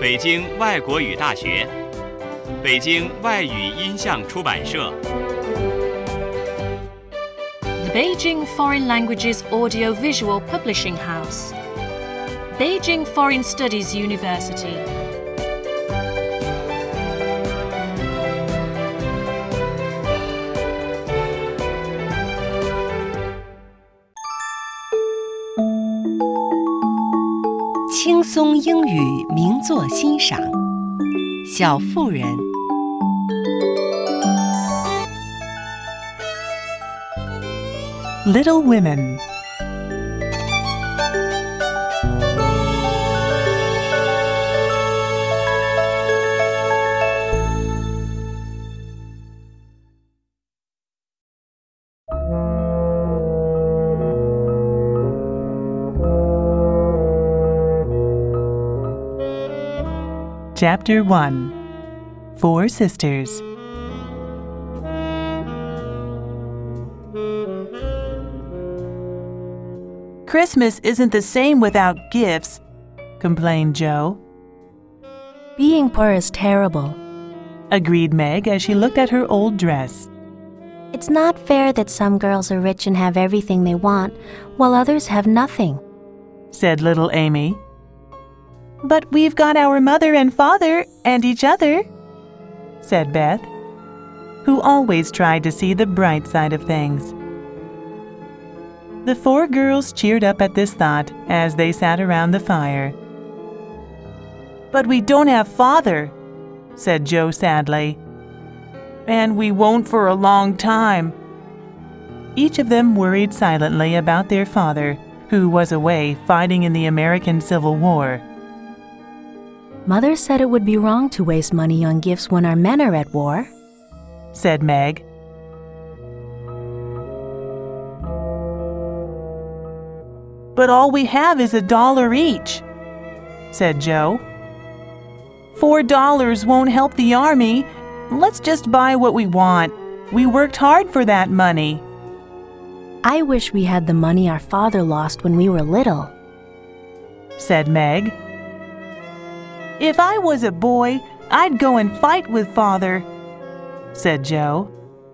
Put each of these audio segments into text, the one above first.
北京外国语大学，北京外语音像出版社。 The Beijing Foreign Languages Audio-Visual Publishing House. Beijing Foreign Studies University. 《轻松英语名作欣赏》，小妇人。 Little Women. Chapter 1. Four Sisters. Christmas isn't the same without gifts, complained Jo. Being poor is terrible, agreed Meg as she looked at her old dress. It's not fair that some girls are rich and have everything they want, while others have nothing, said little Amy. But we've got our mother and father and each other, said Beth, who always tried to see the bright side of things. The four girls cheered up at this thought as they sat around the fire. But we don't have father, said Jo sadly. And we won't for a long time. Each of them worried silently about their father, who was away fighting in the American Civil War. Mother said it would be wrong to waste money on gifts when our men are at war, said Meg. But all we have is $1 each, said Jo. $4 won't help the army. Let's just buy what we want. We worked hard for that money. I wish we had the money our father lost when we were little, said Meg. If I was a boy, I'd go and fight with father, said Jo.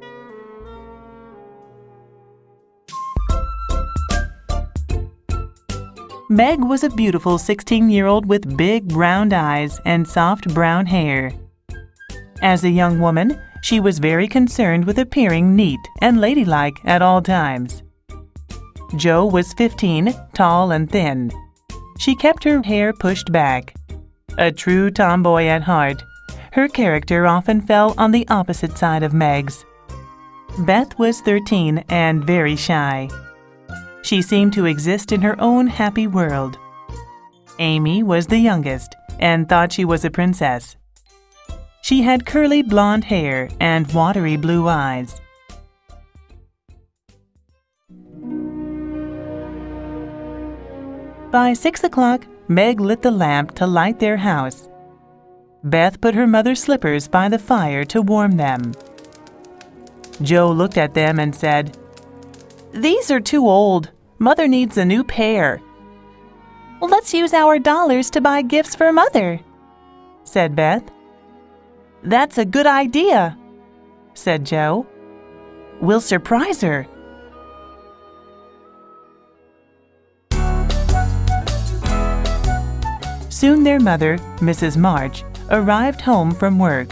Meg was a beautiful 16-year-old with big round eyes and soft brown hair. As a young woman, she was very concerned with appearing neat and ladylike at all times. Jo was 15, tall and thin. She kept her hair pushed back. A true tomboy at heart, her character often fell on the opposite side of Meg's. Beth was 13 and very shy. She seemed to exist in her own happy world. Amy was the youngest and thought she was a princess. She had curly blonde hair and watery blue eyes. By 6 o'clock, Meg lit the lamp to light their house. Beth put her mother's slippers by the fire to warm them. Jo looked at them and said, "These are too old. Mother needs a new pair." "Well, let's use our dollars to buy gifts for Mother," said Beth. "That's a good idea," said Jo. "We'll surprise her." Soon their mother, Mrs. March, arrived home from work.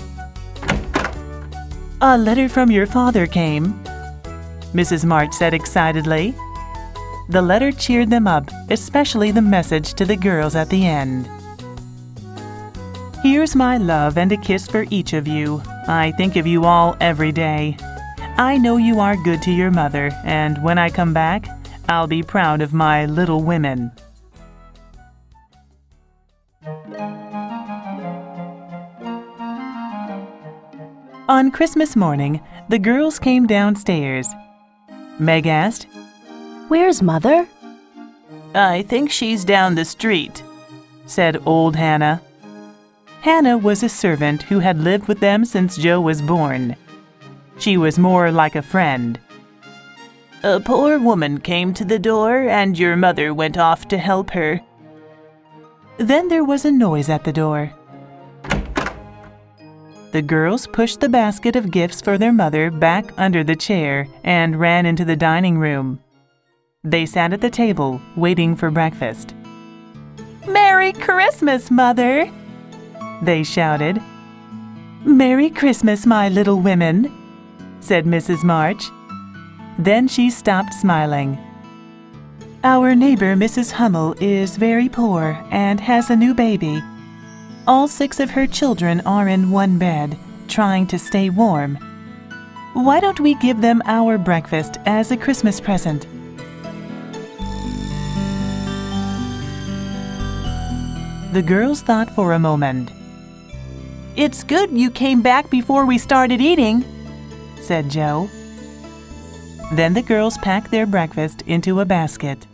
"A letter from your father came," Mrs. March said excitedly. The letter cheered them up, especially the message to the girls at the end. "Here's my love and a kiss for each of you. I think of you all every day. I know you are good to your mother, and when I come back, I'll be proud of my little women." On Christmas morning, the girls came downstairs. Meg asked, "Where's Mother?" "I think she's down the street," said old Hannah. Hannah was a servant who had lived with them since Jo was born. She was more like a friend. "A poor woman came to the door, and your mother went off to help her." Then there was a noise at the door. The girls pushed the basket of gifts for their mother back under the chair and ran into the dining room. They sat at the table, waiting for breakfast. "Merry Christmas, Mother!" they shouted. "Merry Christmas, my little women," said Mrs. March. Then she stopped smiling. "Our neighbor, Mrs. Hummel, is very poor and has a new baby. All 6 of her children are in one bed, trying to stay warm. Why don't we give them our breakfast as a Christmas present?" The girls thought for a moment. "It's good you came back before we started eating," said Joe. Then the girls packed their breakfast into a basket.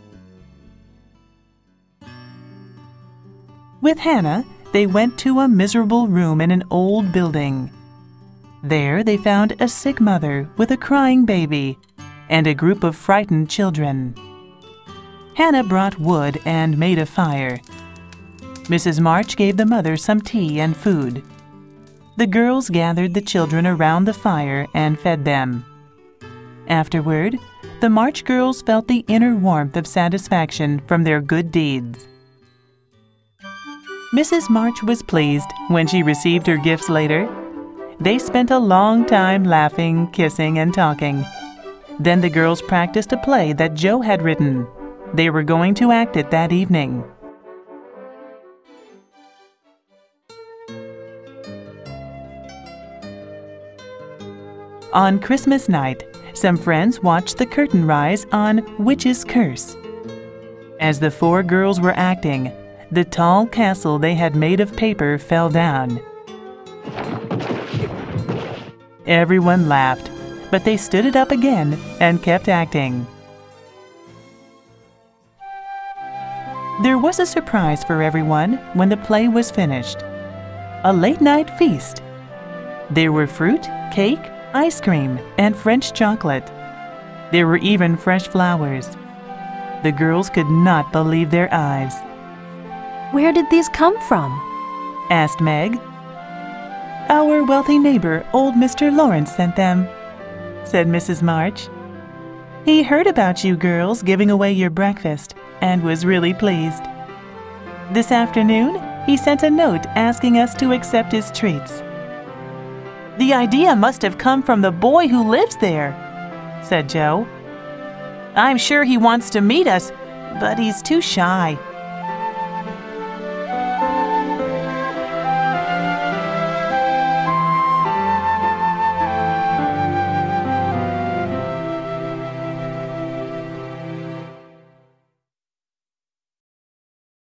With Hannah, they went to a miserable room in an old building. There they found a sick mother with a crying baby and a group of frightened children. Hannah brought wood and made a fire. Mrs. March gave the mother some tea and food. The girls gathered the children around the fire and fed them. Afterward, the March girls felt the inner warmth of satisfaction from their good deeds. Mrs. March was pleased when she received her gifts later. They spent a long time laughing, kissing, and talking. Then the girls practiced a play that Joe had written. They were going to act it that evening. On Christmas night, some friends watched the curtain rise on Witch's Curse. As the 4 girls were acting, the tall castle they had made of paper fell down. Everyone laughed, but they stood it up again and kept acting. There was a surprise for everyone when the play was finished. A late-night feast. There were fruit, cake, ice cream, and French chocolate. There were even fresh flowers. The girls could not believe their eyes. Where did these come from? Asked Meg. Our wealthy neighbor, old Mr. Lawrence, sent them, said Mrs. March. He heard about you girls giving away your breakfast and was really pleased. This afternoon, he sent a note asking us to accept his treats. The idea must have come from the boy who lives there, said Joe. I'm sure he wants to meet us, but he's too shy.